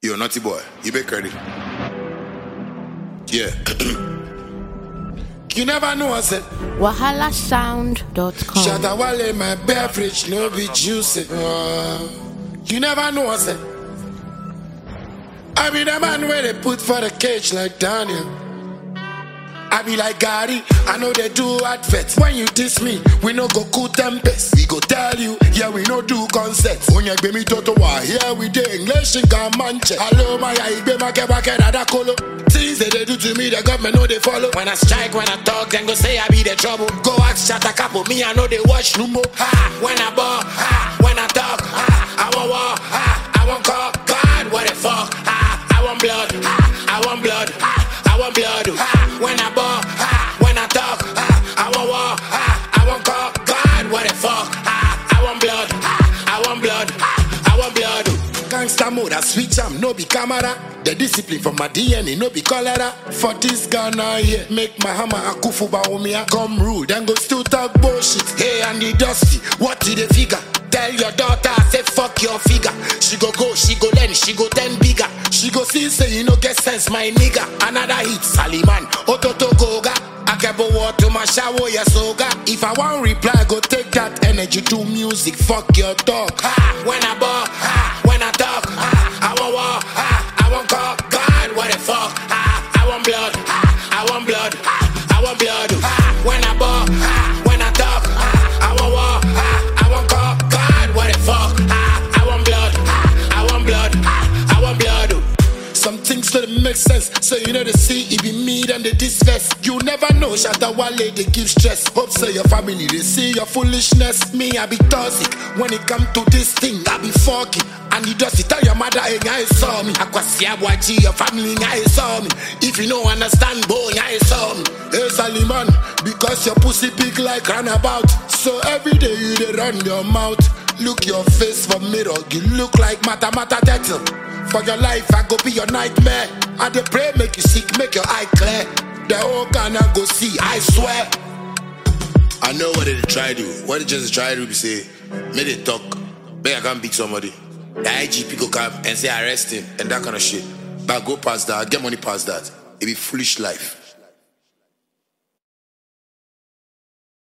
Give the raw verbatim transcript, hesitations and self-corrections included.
Yo, naughty boy, you be ready. Yeah. You never know, I said. wahala sound dot com. Shatta Wale, my beverage, no be juicy. Uh, you never know, I said. I be the man where they put for the cage like Daniel. I be like Gary, I know they do adverts. When you diss me, we no go cool tempest. We go tell you, yeah, we no do concerts. When you be me toto wa, here we do English in Gamanche. Hello, my I be my keba keda da kolo. Things that they do to me, the government know they follow. When I strike, when I talk, then go say I be the trouble. Go ask Shatta Capo, me I know they watch Lumbo. Ha, when I ball, ha, when I talk, ha, I want war, ha, I want call, God, what the fuck, ha, I want blood, ha, I want blood, ha, I want blood, ha, when I ball, ha, when I talk, ha, I want war, ha, I want call, God, what the fuck, ha, I want blood, ha, I want blood, ha, I want blood. Gangsta mode, I switch am, no be camera. The discipline from my D N A, no be cholera. For this Ghana here, make my hammer a kufu baumia. Come rude, then go still talk bullshit. Hey, Andy Dusty, what did they figure? Tell your daughter, say fuck your figure. She go go, she go learn, she go ten bigger. She go see, say you no get sense, my nigga. Another hit, Saliman, Ototo Goga. Akebo water my shower, ya soga. If I want reply, go take that energy to music. Fuck your dog. Ha, when I ball, ha, when I talk, ha, I want war, ha, I want call, God, what the fuck, ha, I want blood, ha, I want blood, ha, I want blood, ha, when I ball, ha, when I talk, ha, I want war, ha, I want call, God, what the fuck, ha, I want blood, ha, I want blood, ha, I want blood. Some things don't make sense, so you know they see it be me and they disfest. You never know, Shatta Wale, they give stress. Hope so your family, they see your foolishness. Me, I be toxic. When it come to this thing, I be fucking. And you just tell your mother, hey, I saw me. Akwasia Bwaji, your family, I saw me. If you don't understand, boy, I saw me. Hey, Saliman, because your pussy big like runabout. So every day you they run your mouth. Look your face for mirror, you look like Mata Mata Turtle. For your life, I go be your nightmare. I dey pray, make you sick, make your eye clear. The whole Ghana go see, I swear. I know what they try to do. What they just try to do, say, make they talk. Maybe I can beat somebody. The I G P go come and say arrest him and that kind of shit. But I go past that, I get money past that. It be foolish life.